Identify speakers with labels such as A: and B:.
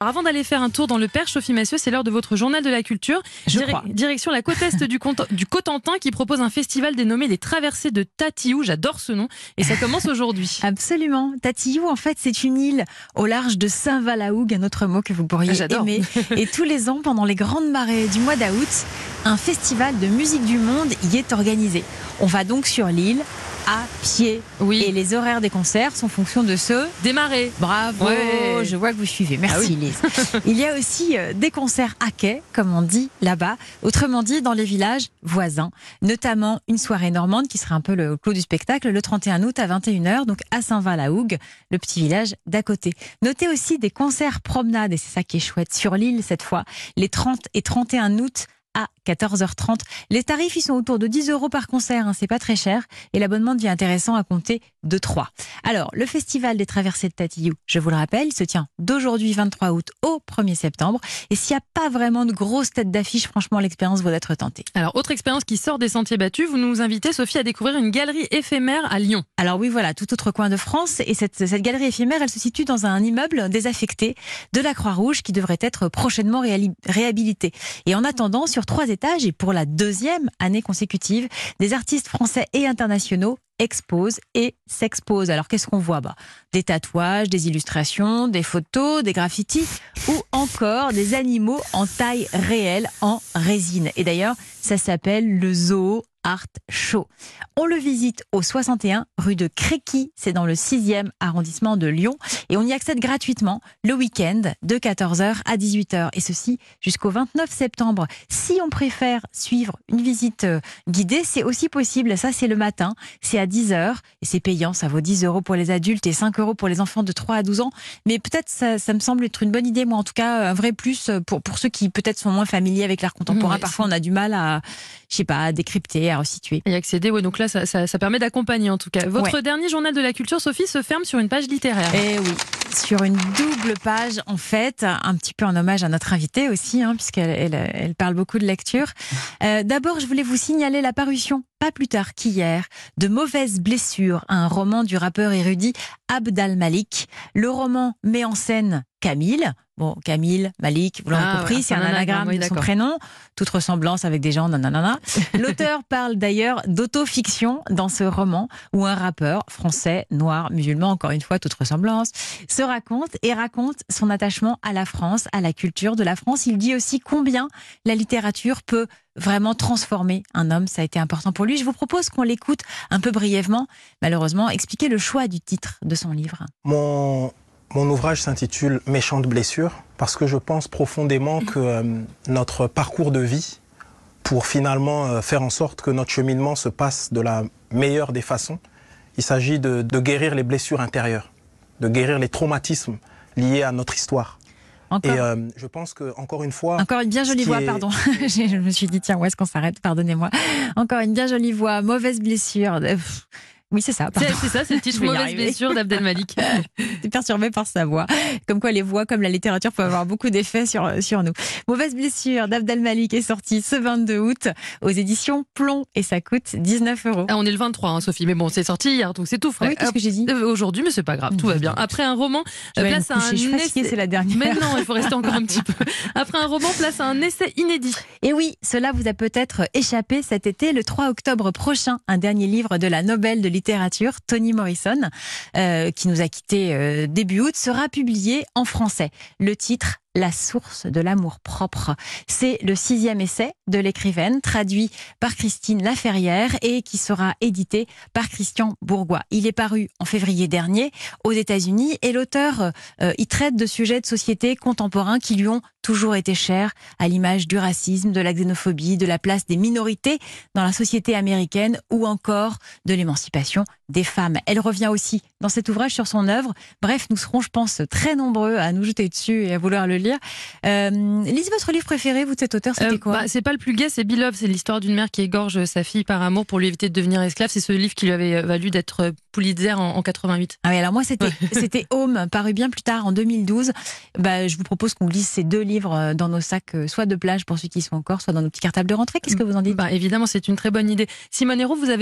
A: Avant d'aller faire un tour dans le Perche, Sophie Massieu, c'est l'heure de votre journal de la culture. Direction la côte est du Cotentin qui propose un festival dénommé les Traversées de Tatillou. J'adore ce nom et ça commence aujourd'hui.
B: Absolument. Tatillou, en fait, c'est une île au large de Saint-Valahougue, un autre mot que vous pourriez aimer. Et tous les ans, pendant les grandes marées du mois d'août, un festival de musique du monde y est organisé. On va donc sur l'île à pied.
A: Oui.
B: Et les horaires des concerts sont en fonction de ceux
A: des marées.
B: Bravo,
A: ouais.
B: Je vois que vous suivez. Merci Lise. Il y a aussi des concerts à quai, comme on dit là-bas, autrement dit dans les villages voisins, notamment une soirée normande qui sera un peu le clou du spectacle le 31 août à 21h, donc à Saint-Valahougue, le petit village d'à côté. Notez aussi des concerts promenades, et c'est ça qui est chouette, sur l'île cette fois, les 30 et 31 août à 14h30. Les tarifs, ils sont autour de 10 € par concert, c'est pas très cher. Et l'abonnement devient intéressant à compter de 3. Alors, le festival des Traversées de Tatillou, je vous le rappelle, il se tient d'aujourd'hui 23 août au 1er septembre. Et s'il n'y a pas vraiment de grosses têtes d'affiche, franchement, l'expérience vaut d'être tentée.
A: Alors, autre expérience qui sort des sentiers battus, vous nous invitez, Sophie, à découvrir une galerie éphémère à Lyon.
B: Alors oui, voilà, tout autre coin de France. Et cette galerie éphémère, elle se situe dans un immeuble désaffecté de la Croix-Rouge qui devrait être prochainement réhabilité. Et en attendant, sur 3 étages et pour la 2e année consécutive, des artistes français et internationaux exposent et s'exposent. Alors qu'est-ce qu'on voit ? Des tatouages, des illustrations, des photos, des graffitis ou encore des animaux en taille réelle en résine. Et d'ailleurs, ça s'appelle le Zoo Art Show. On le visite au 61 rue de Créqui, c'est dans le 6e arrondissement de Lyon et on y accède gratuitement le week-end de 14h à 18h et ceci jusqu'au 29 septembre. Si on préfère suivre une visite guidée, c'est aussi possible. Ça, c'est le matin, c'est à 10h et c'est payant. Ça vaut 10 € pour les adultes et 5 € pour les enfants de 3 à 12 ans. Mais peut-être ça me semble être une bonne idée. Moi, en tout cas, un vrai plus pour ceux qui peut-être sont moins familiers avec l'art contemporain. Parfois, on a du mal à décrypter, à resituer.
A: Et accéder, donc là, ça permet d'accompagner en tout cas. Votre dernier journal de la culture, Sophie, se ferme sur une page littéraire.
B: Eh oui, sur une double page, en fait, un petit peu en hommage à notre invitée aussi, puisqu'elle parle beaucoup de lecture. D'abord, je voulais vous signaler la parution, pas plus tard qu'hier, de Mauvaises blessures, un roman du rappeur érudit Abd al-Malik. Le roman met en scène Camille. Camille, Malik, vous l'aurez compris, c'est un anagramme de son prénom. Toute ressemblance avec des gens, nanana. L'auteur parle d'ailleurs d'autofiction dans ce roman où un rappeur français, noir, musulman, encore une fois, toute ressemblance, se raconte son attachement à la France, à la culture de la France. Il dit aussi combien la littérature peut vraiment transformer un homme. Ça a été important pour lui. Je vous propose qu'on l'écoute un peu brièvement, malheureusement, expliquer le choix du titre de son livre.
C: Mon ouvrage s'intitule « Méchante blessure » parce que je pense profondément que notre parcours de vie, pour finalement faire en sorte que notre cheminement se passe de la meilleure des façons, il s'agit de guérir les blessures intérieures, de guérir les traumatismes liés à notre histoire. Et je pense que, encore une fois...
B: Encore une bien jolie voix, pardon. Je me suis dit, tiens, où est-ce qu'on s'arrête ? Pardonnez-moi. Encore une bien jolie voix, Mauvaise blessure... Oui, c'est ça.
A: C'est ça, c'est le titre Mauvaise blessure d'Abd al-Malik.
B: T'es perturbé par sa voix. Comme quoi les voix, comme la littérature, peuvent avoir beaucoup d'effets sur nous. Mauvaise blessure d'Abd al-Malik est sortie ce 22 août aux éditions Plomb et ça coûte 19 €.
A: On est le 23, Sophie, mais bon, c'est sorti hier, donc c'est tout frais.
B: Oui, qu'est-ce que j'ai dit ?
A: Aujourd'hui, mais c'est pas grave, tout va bien. Après un roman, place à un essai.
B: C'est la dernière.
A: Mais non, il faut rester encore un petit peu. Après un roman, place à un essai inédit.
B: Et oui, cela vous a peut-être échappé cet été, le 3 octobre prochain, un dernier livre de la Nobel de littérature, Toni Morrison, qui nous a quittés début août, sera publié en français. Le titre, La source de l'amour propre. C'est le 6e essai de l'écrivaine, traduit par Christine Laferrière et qui sera édité par Christian Bourgois. Il est paru en février dernier aux États-Unis et l'auteur y traite de sujets de société contemporains qui lui ont toujours été chers, à l'image du racisme, de la xénophobie, de la place des minorités dans la société américaine ou encore de l'émancipation des femmes. Elle revient aussi dans cet ouvrage sur son œuvre. Bref, nous serons, je pense, très nombreux à nous jeter dessus et à vouloir le lire. Lise, votre livre préféré, vous, de cet auteur, c'était quoi ?
A: C'est pas le plus gai, c'est Beloved. C'est l'histoire d'une mère qui égorge sa fille par amour pour lui éviter de devenir esclave. C'est ce livre qui lui avait valu d'être Pulitzer en 88.
B: Ah oui, alors moi, c'était Home, paru bien plus tard, en 2012. Je vous propose qu'on glisse ces 2 livres dans nos sacs, soit de plage pour ceux qui sont encore, soit dans nos petits cartables de rentrée. Qu'est-ce que vous en dites ?
A: Évidemment, c'est une très bonne idée. Simone Hérault, vous avez